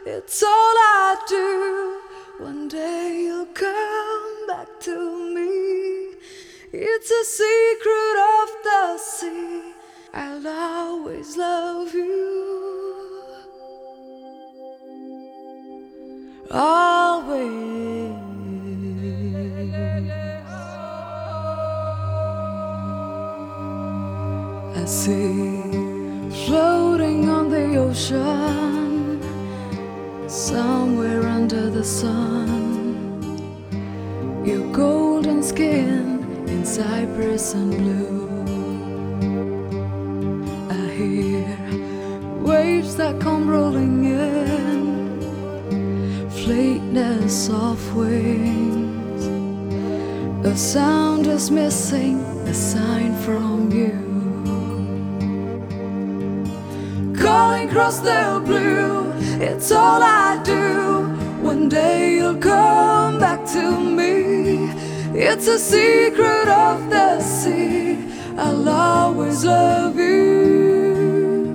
It's all I do. One day you'll come back to me. It's a secret of the sea. I'll always love you. Always. I see floating on the ocean, somewhere under the sun, your golden skin in cypress and blue. I hear waves that come rolling in, fleetness of wings. A sound is missing, a sign from you. Calling across the blue, it's all I do. One day you'll come back to me. It's a secret of the sea. I'll always love you.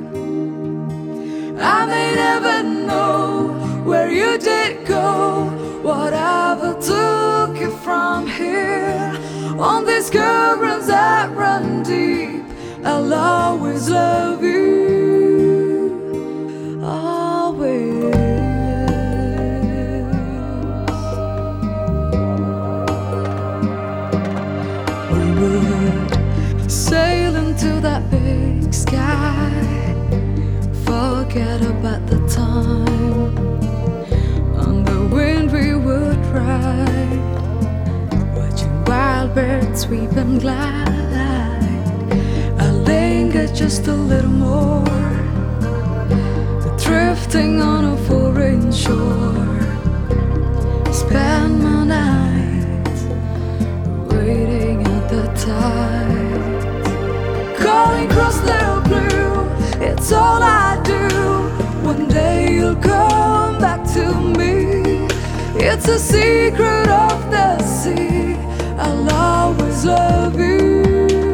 I may never know where you did go, whatever took you from here. On these currents that run deep, I'll always love you. We would sail into that big sky, forget about the time. On the wind we would ride, watching wild birds sweep and glide. I'll linger just a little more, drifting on a foreign shore. Spend my nights waiting at the tide. Calling across the blue, it's all I do. One day you'll come back to me. It's a secret of the sea. I'll always love you.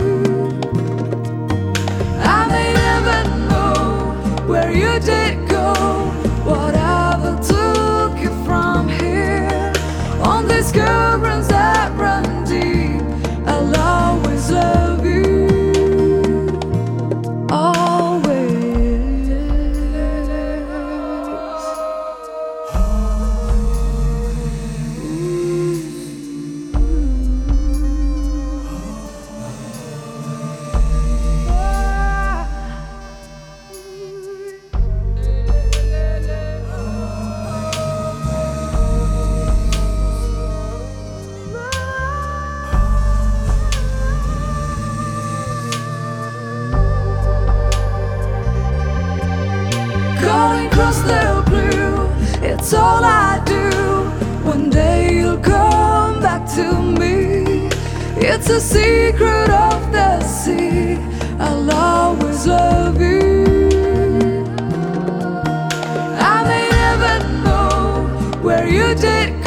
I may never know where you did go, whatever took you from here. On these currents that run deep, I'll always love you. Calling across the blue, it's all I do. One day you'll come back to me. It's a secret of the sea. I'll always love you. I may never know where you did go,